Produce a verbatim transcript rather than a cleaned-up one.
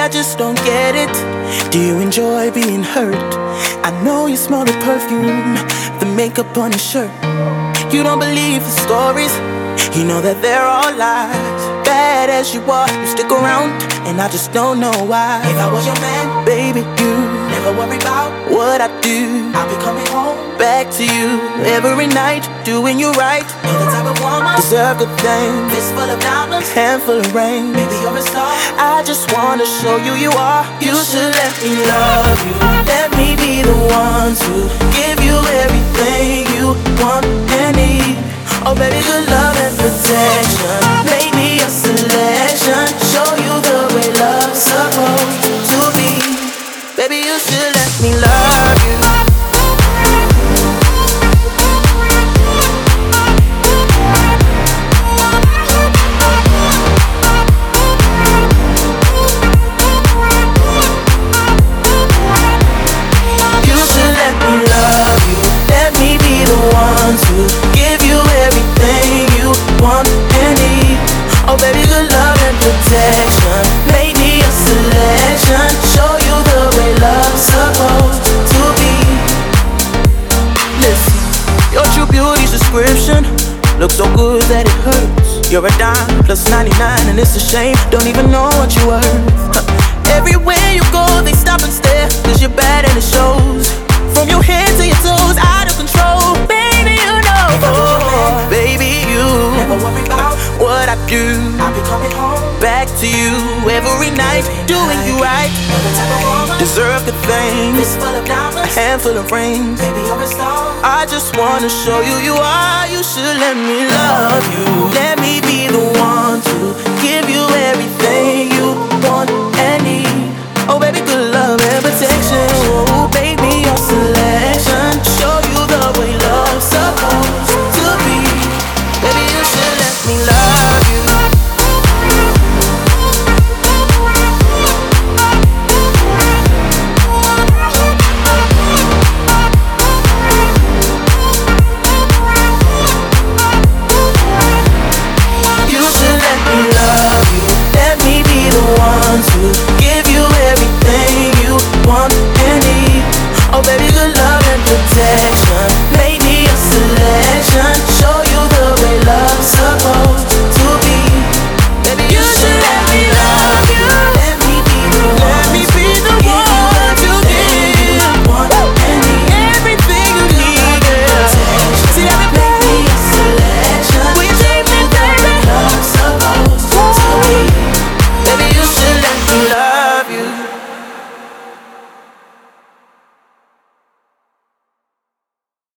I just don't get it. Do you enjoy being hurt? I know you smell the perfume, the makeup on your shirt. You don't believe the stories, you know that they're all lies. Bad as you are, you stick around, and I just don't know why. If I was your man, baby, you never worry about what I do. I'll be coming home back to you every night, doing you right. You're the type of woman deserve good things. Fist full of diamonds, handful of rain. Baby, you're a star. I just wanna show you you are. You, you should let me love you. Let me be the one to give you everything you want and need. Oh baby, good love and protection. Make me a selection. Show you the way love's supposed to be. Baby, you should let me love you. To give you everything you want and need. Oh baby, good love and protection. Make me a selection. Show you the way love's supposed to be. Listen, your true beauty's description looks so good that it hurts. You're a dime plus ninety-nine and it's a shame. Don't even know what you worth. Huh. Everywhere you go they stop and stare, cause you're bad and it shows. From your head to your toes, out of control. Baby, you know. Oh, baby, you never worry about what I do. I'll be coming home back to you every night, every doing night. You right. Deserve the things. Fist full of diamonds, a handful of rings. Baby, you're a star. I just wanna show you you are. You should let me love you. Let me be the one to give you everything you want and need. Oh baby, good love and protection. Oh baby, your selection. Show you the way love's supposed to be. Baby, you should let me love you. You should let me love you. Let me be the one to